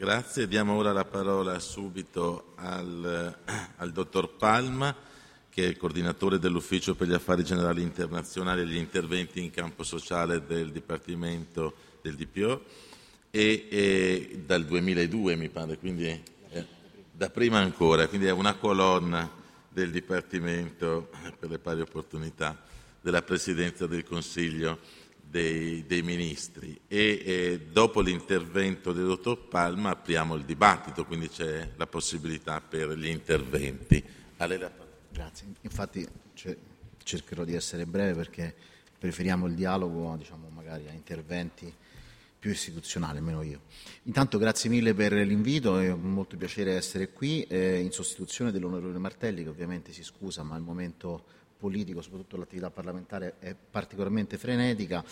Grazie. Diamo ora la parola subito al dottor Palma, che è il coordinatore dell'Ufficio per gli Affari Generali Internazionali e gli interventi in campo sociale del Dipartimento del DPO e dal 2002 mi pare, quindi da prima ancora, quindi è una colonna del Dipartimento per le pari opportunità della Presidenza del Consiglio dei Ministri e dopo l'intervento del dottor Palma apriamo il dibattito, quindi c'è la possibilità per gli interventi. Grazie, infatti cercherò di essere breve perché preferiamo il dialogo, diciamo, magari a interventi più istituzionali, almeno io. Intanto grazie mille per l'invito, è un molto piacere essere qui in sostituzione dell'onorevole Martelli, che ovviamente si scusa, ma il momento politico, soprattutto l'attività parlamentare, è particolarmente frenetica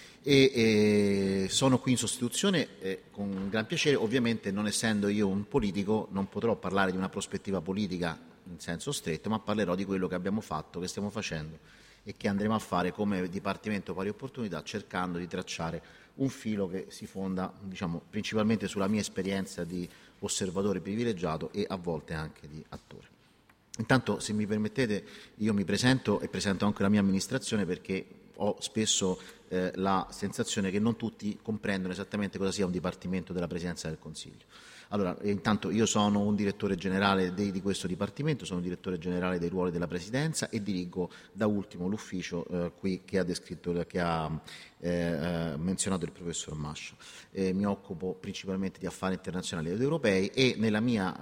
e sono qui in sostituzione con gran piacere. Ovviamente, non essendo io un politico, non potrò parlare di una prospettiva politica in senso stretto, ma parlerò di quello che abbiamo fatto, che stiamo facendo e che andremo a fare come Dipartimento Pari Opportunità, cercando di tracciare un filo che si fonda, diciamo, principalmente sulla mia esperienza di osservatore privilegiato e a volte anche di attore. Intanto, se mi permettete, io mi presento e presento anche la mia amministrazione, perché ho spesso la sensazione che non tutti comprendono esattamente cosa sia un Dipartimento della Presidenza del Consiglio. Allora, intanto io sono un direttore generale di questo Dipartimento, sono direttore generale dei ruoli della Presidenza e dirigo da ultimo l'ufficio qui che ha menzionato il professor Mascio. Mi occupo principalmente di affari internazionali ed europei e nella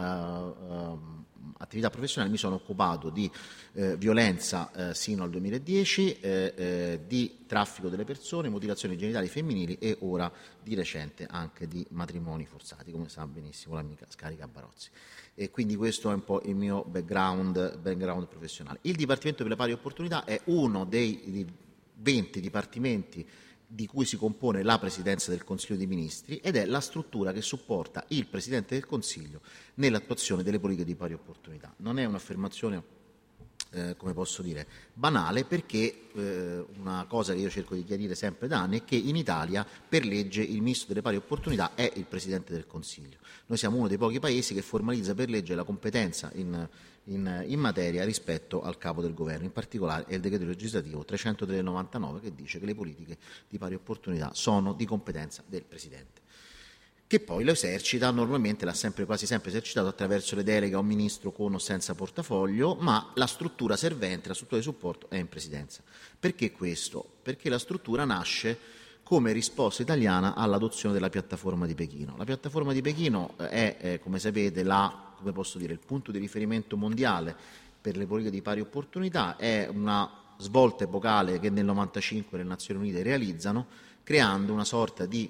mia attività professionale mi sono occupato di violenza sino al 2010, di traffico delle persone, mutilazioni genitali femminili e ora di recente anche di matrimoni forzati, come sa benissimo l'amica Scarica Barozzi. E quindi questo è un po' il mio background professionale. Il Dipartimento per le Pari Opportunità è uno dei 20 dipartimenti di cui si compone la Presidenza del Consiglio dei Ministri ed è la struttura che supporta il Presidente del Consiglio nell'attuazione delle politiche di pari opportunità. Non è un'affermazione, come posso dire, banale, perché una cosa che io cerco di chiarire sempre da anni è che in Italia per legge il Ministro delle Pari Opportunità è il Presidente del Consiglio. Noi siamo uno dei pochi paesi che formalizza per legge la competenza in materia rispetto al capo del governo, in particolare è il decreto legislativo 303 del 99 che dice che le politiche di pari opportunità sono di competenza del Presidente, che poi lo esercita, normalmente l'ha quasi sempre esercitato attraverso le deleghe a un ministro con o senza portafoglio, ma la struttura servente, la struttura di supporto è in Presidenza. Perché questo? Perché la struttura nasce come risposta italiana all'adozione della piattaforma di Pechino. La piattaforma di Pechino è come sapete, il punto di riferimento mondiale per le politiche di pari opportunità, è una svolta epocale che nel 1995 le Nazioni Unite realizzano, creando una sorta di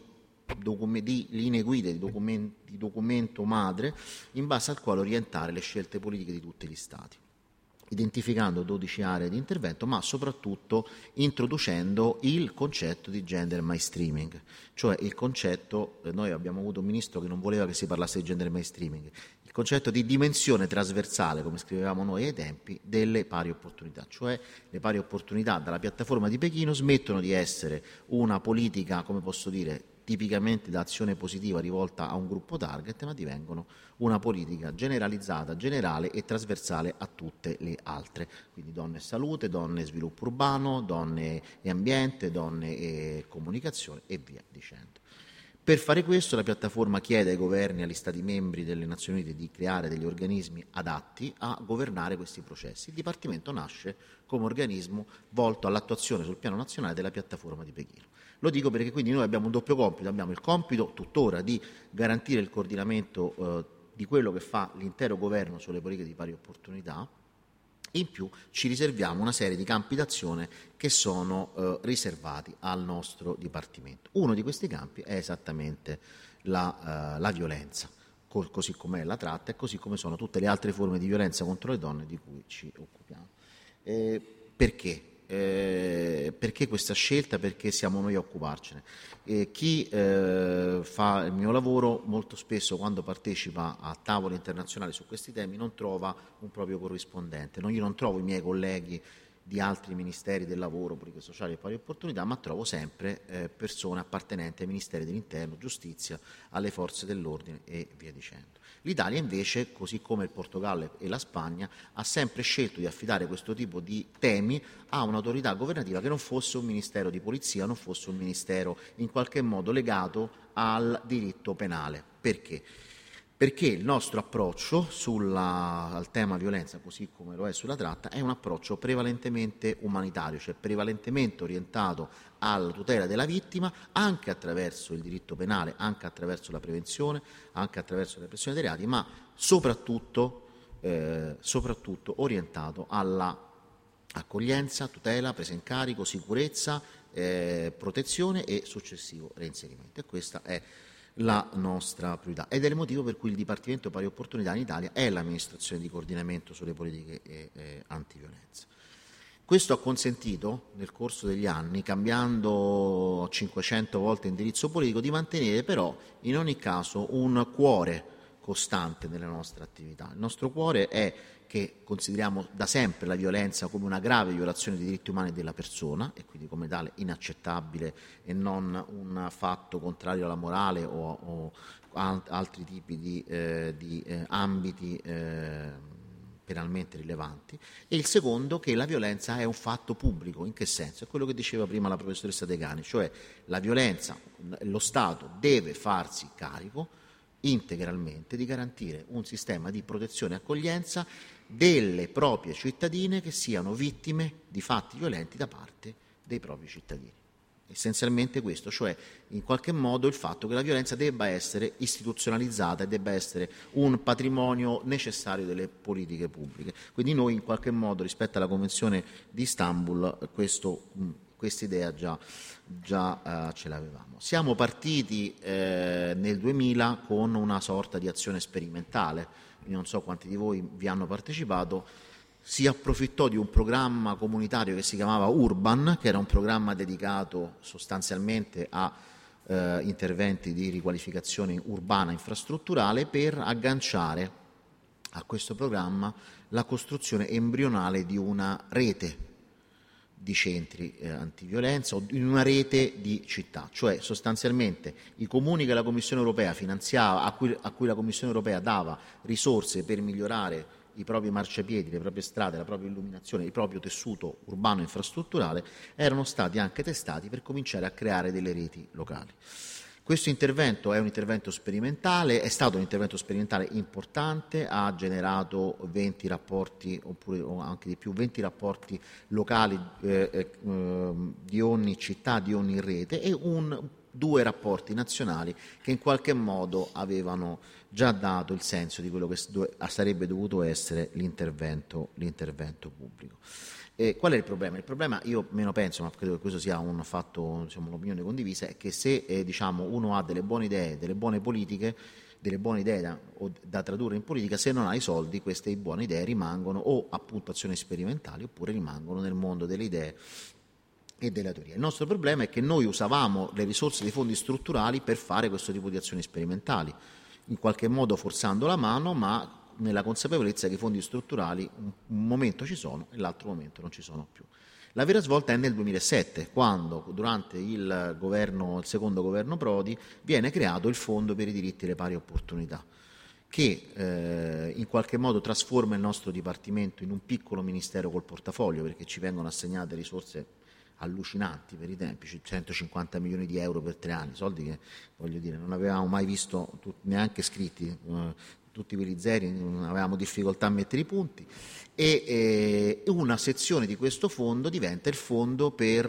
linee guida, di documento madre in base al quale orientare le scelte politiche di tutti gli Stati, identificando 12 aree di intervento, ma soprattutto introducendo il concetto di gender mainstreaming, cioè il concetto, noi abbiamo avuto un ministro che non voleva che si parlasse di gender mainstreaming, il concetto di dimensione trasversale, come scrivevamo noi ai tempi, delle pari opportunità, cioè le pari opportunità dalla piattaforma di Pechino smettono di essere una politica, come posso dire, tipicamente da azione positiva rivolta a un gruppo target, ma divengono una politica generalizzata, generale e trasversale a tutte le altre, quindi donne e salute, donne e sviluppo urbano, donne e ambiente, donne e comunicazione e via dicendo. Per fare questo la piattaforma chiede ai governi e agli Stati membri delle Nazioni Unite di creare degli organismi adatti a governare questi processi. Il Dipartimento nasce come organismo volto all'attuazione sul piano nazionale della piattaforma di Pechino. Lo dico perché quindi noi abbiamo un doppio compito, abbiamo il compito tuttora di garantire il coordinamento di quello che fa l'intero governo sulle politiche di pari opportunità, e in più ci riserviamo una serie di campi d'azione che sono riservati al nostro Dipartimento. Uno di questi campi è esattamente la violenza, così com'è la tratta e così come sono tutte le altre forme di violenza contro le donne di cui ci occupiamo. Perché? Perché questa scelta? Perché siamo noi a occuparcene. Chi fa il mio lavoro molto spesso quando partecipa a tavoli internazionali su questi temi non trova un proprio corrispondente, io non trovo i miei colleghi di altri ministeri del lavoro, politiche sociali e pari opportunità, ma trovo sempre persone appartenenti ai ministeri dell'interno, giustizia, alle forze dell'ordine e via dicendo. L'Italia invece, così come il Portogallo e la Spagna, ha sempre scelto di affidare questo tipo di temi a un'autorità governativa che non fosse un ministero di polizia, non fosse un ministero in qualche modo legato al diritto penale. Perché? Perché il nostro approccio al tema violenza, così come lo è sulla tratta, è un approccio prevalentemente umanitario, cioè prevalentemente orientato alla tutela della vittima, anche attraverso il diritto penale, anche attraverso la prevenzione, anche attraverso la repressione dei reati, ma soprattutto orientato alla accoglienza, tutela, presa in carico, sicurezza, protezione e successivo reinserimento. E questa è la nostra priorità ed è il motivo per cui il Dipartimento Pari Opportunità in Italia è l'amministrazione di coordinamento sulle politiche antiviolenza. Questo ha consentito nel corso degli anni, cambiando 500 volte indirizzo politico, di mantenere però in ogni caso un cuore costante nella nostra attività. Il nostro cuore è che consideriamo da sempre la violenza come una grave violazione dei diritti umani della persona e quindi come tale inaccettabile e non un fatto contrario alla morale o altri tipi di ambiti penalmente rilevanti, e il secondo che la violenza è un fatto pubblico. In che senso? È quello che diceva prima la professoressa Degani, cioè la violenza, lo Stato deve farsi carico integralmente di garantire un sistema di protezione e accoglienza delle proprie cittadine che siano vittime di fatti violenti da parte dei propri cittadini. Essenzialmente questo, cioè in qualche modo il fatto che la violenza debba essere istituzionalizzata e debba essere un patrimonio necessario delle politiche pubbliche. Quindi noi in qualche modo rispetto alla Convenzione di Istanbul questa idea già ce l'avevamo. Siamo partiti nel 2000 con una sorta di azione sperimentale. Io non so quanti di voi vi hanno partecipato. Si approfittò di un programma comunitario che si chiamava Urban, che era un programma dedicato sostanzialmente a interventi di riqualificazione urbana infrastrutturale, per agganciare a questo programma la costruzione embrionale di una rete di centri antiviolenza o in una rete di città, cioè sostanzialmente i comuni che la Commissione europea finanziava, a cui la Commissione europea dava risorse per migliorare i propri marciapiedi, le proprie strade, la propria illuminazione, il proprio tessuto urbano e infrastrutturale, erano stati anche testati per cominciare a creare delle reti locali. Questo intervento è un intervento sperimentale, è stato un intervento sperimentale importante, ha generato 20 rapporti, o anche di più, 20 rapporti locali di ogni città, di ogni rete, e 2 rapporti nazionali che in qualche modo avevano già dato il senso di quello che sarebbe dovuto essere l'intervento pubblico. Qual è il problema? Il problema, io meno penso, ma credo che questo sia un fatto, diciamo, un'opinione condivisa, è che se uno ha delle buone idee, delle buone politiche, delle buone idee da tradurre in politica, se non ha i soldi, queste buone idee rimangono o appunto azioni sperimentali oppure rimangono nel mondo delle idee e della teoria. Il nostro problema è che noi usavamo le risorse dei fondi strutturali per fare questo tipo di azioni sperimentali, in qualche modo forzando la mano, ma nella consapevolezza che i fondi strutturali un momento ci sono e l'altro momento non ci sono più. La vera svolta è nel 2007, quando durante il secondo governo Prodi viene creato il Fondo per i diritti e le pari opportunità, che in qualche modo trasforma il nostro Dipartimento in un piccolo ministero col portafoglio, perché ci vengono assegnate risorse allucinanti per i tempi, 150 milioni di euro per 3 anni, soldi che, voglio dire, non avevamo mai visto neanche scritti, tutti quelli zeri, non avevamo difficoltà a mettere i punti, e una sezione di questo fondo diventa il fondo per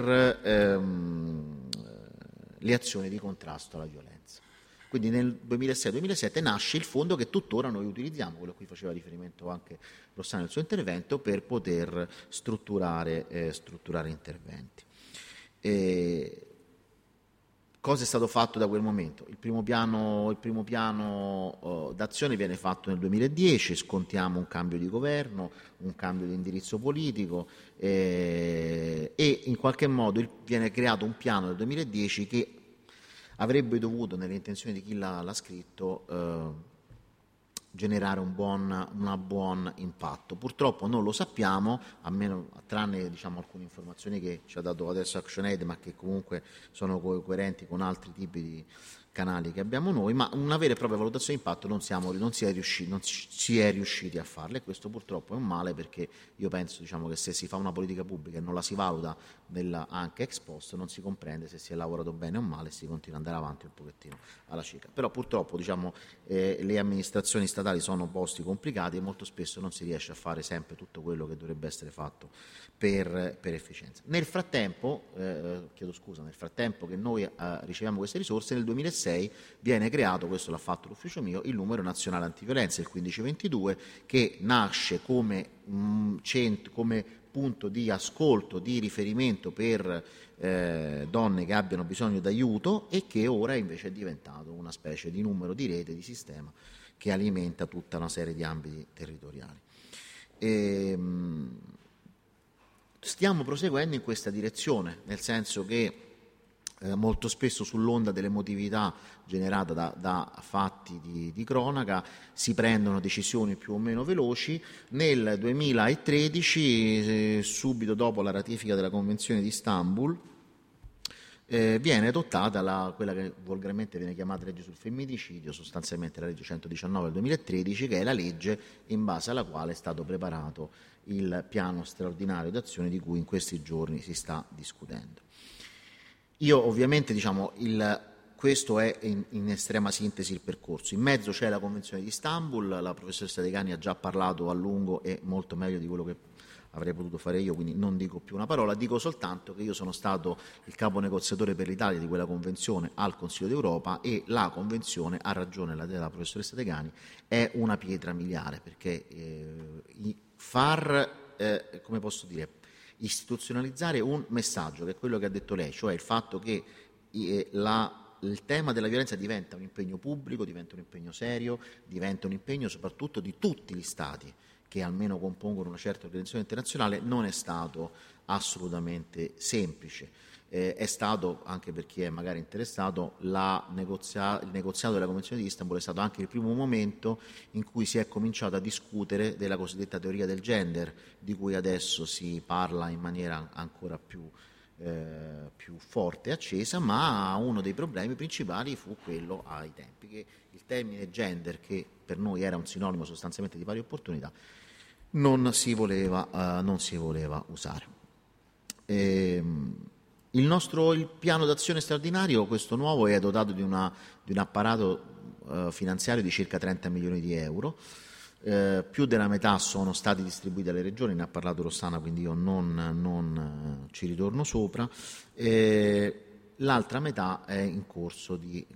le azioni di contrasto alla violenza. Quindi nel 2006-2007 nasce il fondo che tuttora noi utilizziamo, quello a cui faceva riferimento anche Rossana nel suo intervento, per poter strutturare interventi. Cosa è stato fatto da quel momento? Il primo piano d'azione viene fatto nel 2010, scontiamo un cambio di governo, un cambio di indirizzo politico e in qualche modo viene creato un piano nel 2010 che avrebbe dovuto, nelle intenzioni di chi l'ha scritto, generare un buon impatto. Purtroppo non lo sappiamo, almeno tranne alcune informazioni che ci ha dato adesso ActionAid, ma che comunque sono coerenti con altri tipi di canali che abbiamo noi, ma una vera e propria valutazione di impatto non si è riusciti a farla, e questo purtroppo è un male, perché io penso che se si fa una politica pubblica e non la si valuta anche ex post, non si comprende se si è lavorato bene o male e si continua ad andare avanti un pochettino alla cieca. Però purtroppo le amministrazioni statali sono posti complicati e molto spesso non si riesce a fare sempre tutto quello che dovrebbe essere fatto per efficienza. Nel frattempo che noi riceviamo queste risorse, nel 2006 viene creato, questo l'ha fatto l'ufficio mio, il numero nazionale antiviolenza, il 1522, che nasce come punto di ascolto, di riferimento per donne che abbiano bisogno d'aiuto, e che ora invece è diventato una specie di numero di rete, di sistema, che alimenta tutta una serie di ambiti territoriali. Stiamo proseguendo in questa direzione, nel senso che molto spesso sull'onda dell'emotività generata da fatti di cronaca si prendono decisioni più o meno veloci. Nel 2013, subito dopo la ratifica della Convenzione di Istanbul, viene adottata quella che volgarmente viene chiamata legge sul femminicidio, sostanzialmente la legge 119 del 2013, che è la legge in base alla quale è stato preparato il piano straordinario d'azione di cui in questi giorni si sta discutendo. Io ovviamente questo è in estrema sintesi il percorso. In mezzo c'è la Convenzione di Istanbul, la professoressa Degani ha già parlato a lungo e molto meglio di quello che avrei potuto fare io, quindi non dico più una parola, dico soltanto che io sono stato il capo negoziatore per l'Italia di quella Convenzione al Consiglio d'Europa, e la Convenzione, ha ragione la professoressa Degani, è una pietra miliare, perché istituzionalizzare un messaggio, che è quello che ha detto lei, cioè il fatto che il tema della violenza diventa un impegno pubblico, diventa un impegno serio, diventa un impegno soprattutto di tutti gli Stati che almeno compongono una certa organizzazione internazionale, non è stato assolutamente semplice. È stato, anche per chi è magari interessato, il negoziato della Convenzione di Istanbul è stato anche il primo momento in cui si è cominciato a discutere della cosiddetta teoria del gender, di cui adesso si parla in maniera ancora più forte e accesa, ma uno dei problemi principali fu quello ai tempi, che il termine gender, che per noi era un sinonimo sostanzialmente di pari opportunità, non si voleva usare. Il piano d'azione straordinario, questo nuovo, è dotato di un apparato finanziario di circa 30 milioni di euro. Più della metà sono stati distribuiti alle regioni, ne ha parlato Rossana, quindi io non ci ritorno sopra. L'altra metà è in corso di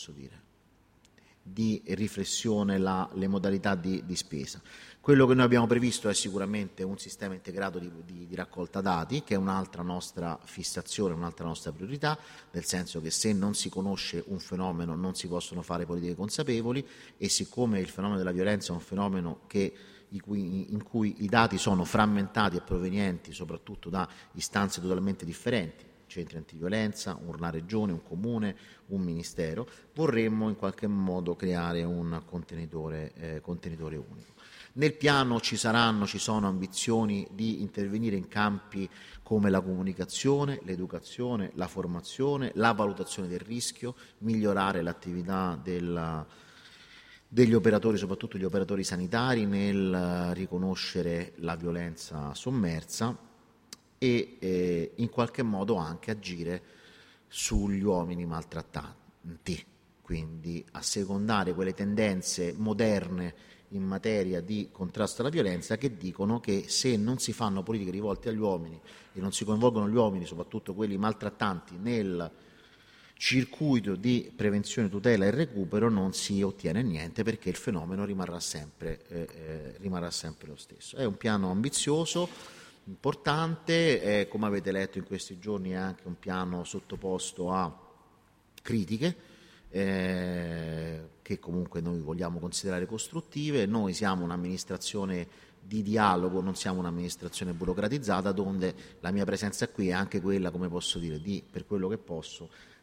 riflessione, le modalità di spesa. Quello che noi abbiamo previsto è sicuramente un sistema integrato di raccolta dati, che è un'altra nostra fissazione, un'altra nostra priorità, nel senso che se non si conosce un fenomeno non si possono fare politiche consapevoli, e siccome il fenomeno della violenza è un fenomeno in cui i dati sono frammentati e provenienti soprattutto da istanze totalmente differenti, centri antiviolenza, una regione, un comune, un ministero, vorremmo in qualche modo creare un contenitore unico. Nel piano ci sono ambizioni di intervenire in campi come la comunicazione, l'educazione, la formazione, la valutazione del rischio, migliorare l'attività degli operatori, soprattutto gli operatori sanitari, nel riconoscere la violenza sommersa e in qualche modo anche agire sugli uomini maltrattanti, quindi assecondare quelle tendenze moderne in materia di contrasto alla violenza che dicono che se non si fanno politiche rivolte agli uomini e non si coinvolgono gli uomini, soprattutto quelli maltrattanti, nel circuito di prevenzione, tutela e recupero, non si ottiene niente, perché il fenomeno rimarrà sempre lo stesso. È un piano ambizioso, importante, come avete letto in questi giorni è anche un piano sottoposto a critiche, che comunque noi vogliamo considerare costruttive. Noi siamo un'amministrazione di dialogo, non siamo un'amministrazione burocratizzata, donde la mia presenza qui è anche quella, per quello che posso,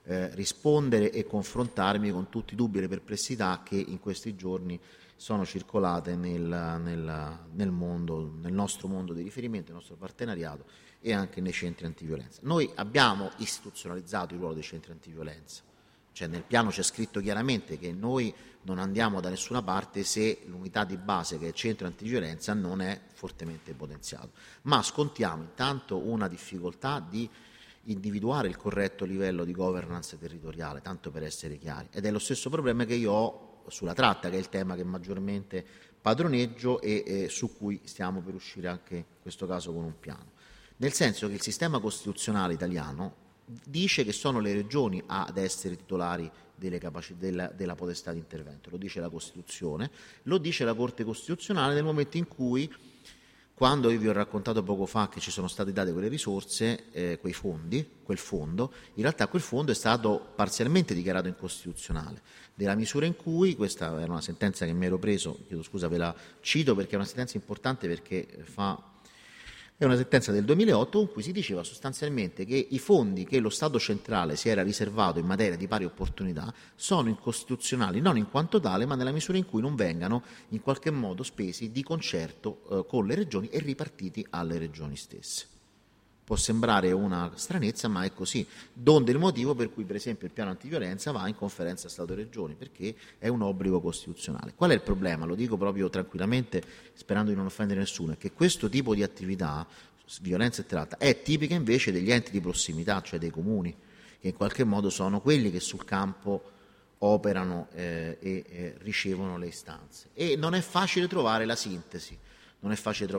rispondere e confrontarmi con tutti i dubbi e le perplessità che in questi giorni sono circolate nel mondo, nel nostro mondo di riferimento, nel nostro partenariato e anche nei centri antiviolenza. Noi abbiamo istituzionalizzato il ruolo dei centri antiviolenza, cioè nel piano c'è scritto chiaramente che noi non andiamo da nessuna parte se l'unità di base che è il centro antiviolenza non è fortemente potenziato, ma scontiamo intanto una difficoltà di individuare il corretto livello di governance territoriale, tanto per essere chiari, ed è lo stesso problema che io ho sulla tratta, che è il tema che maggiormente padroneggio e su cui stiamo per uscire anche in questo caso con un piano, nel senso che il sistema costituzionale italiano dice che sono le regioni ad essere titolari della potestà di intervento, lo dice la Costituzione, lo dice la Corte Costituzionale nel momento in cui, quando io vi ho raccontato poco fa che ci sono state date quelle risorse, quei fondi, quel fondo, in realtà quel fondo è stato parzialmente dichiarato incostituzionale, nella misura in cui, questa era una sentenza che mi ero preso, chiedo scusa, ve la cito perché è una sentenza importante perché è una sentenza del 2008 in cui si diceva sostanzialmente che i fondi che lo Stato centrale si era riservato in materia di pari opportunità sono incostituzionali non in quanto tale, ma nella misura in cui non vengano in qualche modo spesi di concerto con le regioni e ripartiti alle regioni stesse. Può sembrare una stranezza, ma è così. Donde il motivo per cui, per esempio, il piano antiviolenza va in conferenza Stato-Regioni, perché è un obbligo costituzionale. Qual è il problema? Lo dico proprio tranquillamente, sperando di non offendere nessuno, è che questo tipo di attività, violenza e tratta, è tipica invece degli enti di prossimità, cioè dei comuni, che in qualche modo sono quelli che sul campo operano e ricevono le istanze. E non è facile trovare la sintesi, non è facile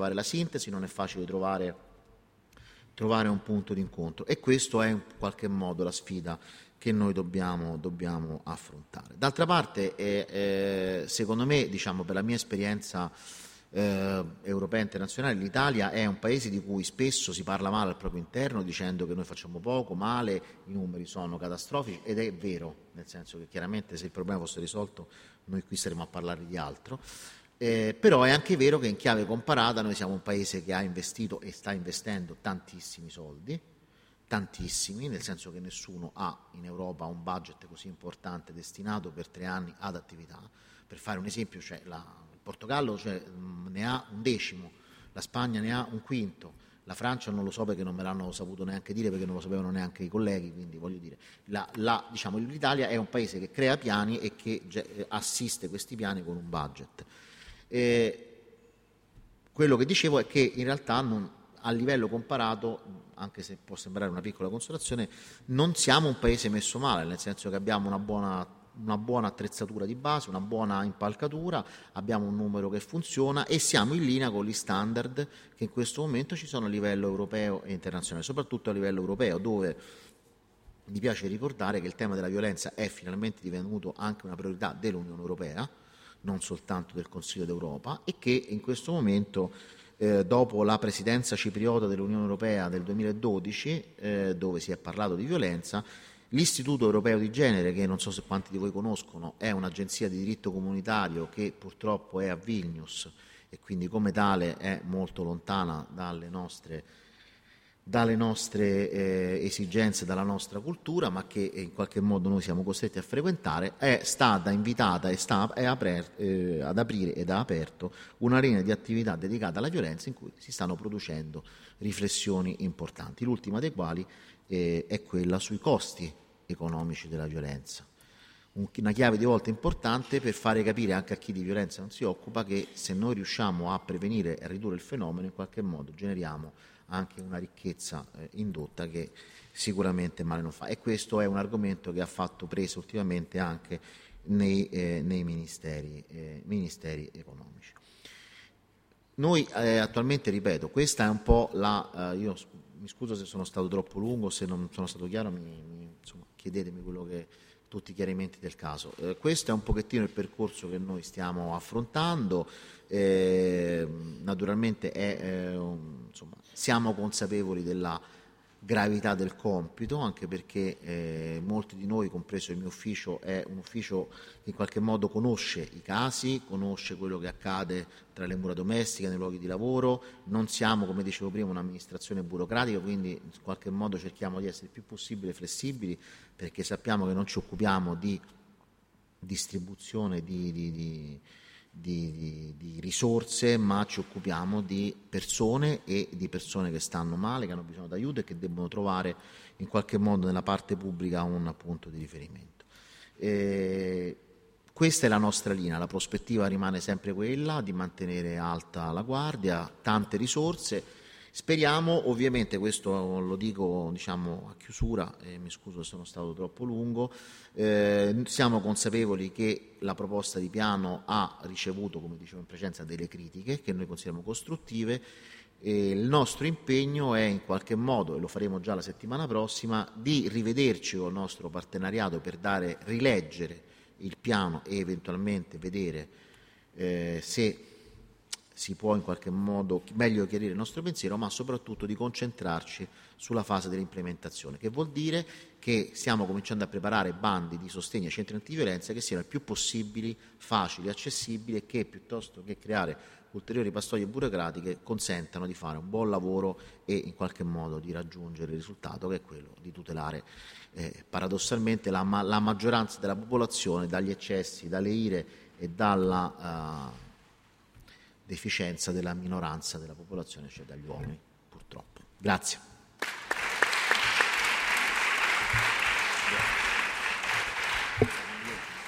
trovare un punto di incontro, e questo è in qualche modo la sfida che noi dobbiamo affrontare. D'altra parte, secondo me, diciamo, per la mia esperienza europea e internazionale, l'Italia è un paese di cui spesso si parla male al proprio interno dicendo che noi facciamo poco, male, i numeri sono catastrofici, ed è vero, nel senso che chiaramente se il problema fosse risolto noi qui saremmo a parlare di altro. Però è anche vero che in chiave comparata noi siamo un paese che ha investito e sta investendo tantissimi soldi, tantissimi, nel senso che nessuno ha in Europa un budget così importante destinato per 3 anni ad attività. Per fare un esempio, il Portogallo ne ha un decimo, la Spagna ne ha un quinto, la Francia non lo so perché non me l'hanno saputo neanche dire, perché non lo sapevano neanche i colleghi, quindi voglio dire, diciamo, l'Italia è un paese che crea piani e che assiste questi piani con un budget. Quello che dicevo è che in realtà a livello comparato, anche se può sembrare una piccola consolazione, non siamo un paese messo male, nel senso che abbiamo una buona attrezzatura di base, una buona impalcatura, abbiamo un numero che funziona e siamo in linea con gli standard che in questo momento ci sono a livello europeo e internazionale, soprattutto a livello europeo, dove mi piace ricordare che il tema della violenza è finalmente divenuto anche una priorità dell'Unione Europea, non soltanto del Consiglio d'Europa, e che in questo momento, dopo la presidenza cipriota dell'Unione Europea del 2012, dove si è parlato di violenza, l'Istituto Europeo di Genere, che non so se quanti di voi conoscono, è un'agenzia di diritto comunitario che purtroppo è a Vilnius e quindi come tale è molto lontana dalle nostre esigenze, dalla nostra cultura, ma che in qualche modo noi siamo costretti a frequentare, è stata invitata e ad aprire ed ha aperto una linea di attività dedicata alla violenza in cui si stanno producendo riflessioni importanti, l'ultima dei quali è quella sui costi economici della violenza. Una chiave di volta importante per fare capire anche a chi di violenza non si occupa che se noi riusciamo a prevenire e a ridurre il fenomeno, in qualche modo generiamo anche una ricchezza indotta che sicuramente male non fa, e questo è un argomento che ha fatto presa ultimamente anche nei ministeri economici. Noi attualmente, ripeto, questa è un po' io mi scuso se sono stato troppo lungo, se non sono stato chiaro insomma, chiedetemi tutti i chiarimenti del caso. Questo è un pochettino il percorso che noi stiamo affrontando. Naturalmente insomma, siamo consapevoli gravità del compito, anche perché molti di noi, compreso il mio ufficio, è un ufficio che in qualche modo conosce i casi, conosce quello che accade tra le mura domestiche, nei luoghi di lavoro. Non siamo, come dicevo prima, un'amministrazione burocratica, quindi in qualche modo cerchiamo di essere il più possibile flessibili, perché sappiamo che non ci occupiamo di distribuzione di risorse, ma ci occupiamo di persone e di persone che stanno male, che hanno bisogno d'aiuto e che debbono trovare in qualche modo nella parte pubblica un punto di riferimento. Questa è la nostra linea, la prospettiva rimane sempre quella di mantenere alta la guardia, tante risorse. Speriamo, ovviamente questo lo dico a chiusura, mi scuso se sono stato troppo lungo, siamo consapevoli che la proposta di piano ha ricevuto, come dicevo in precedenza, delle critiche che noi consideriamo costruttive, e il nostro impegno è in qualche modo, e lo faremo già la settimana prossima, di rivederci con il nostro partenariato per rileggere il piano e eventualmente vedere se si può in qualche modo meglio chiarire il nostro pensiero, ma soprattutto di concentrarci sulla fase dell'implementazione, che vuol dire che stiamo cominciando a preparare bandi di sostegno ai centri antiviolenza che siano il più possibili facili, accessibili e che piuttosto che creare ulteriori pastoie burocratiche consentano di fare un buon lavoro e in qualche modo di raggiungere il risultato, che è quello di tutelare paradossalmente la maggioranza della popolazione dagli eccessi, dalle ire e dalla deficienza della minoranza della popolazione, cioè dagli uomini, purtroppo. Grazie.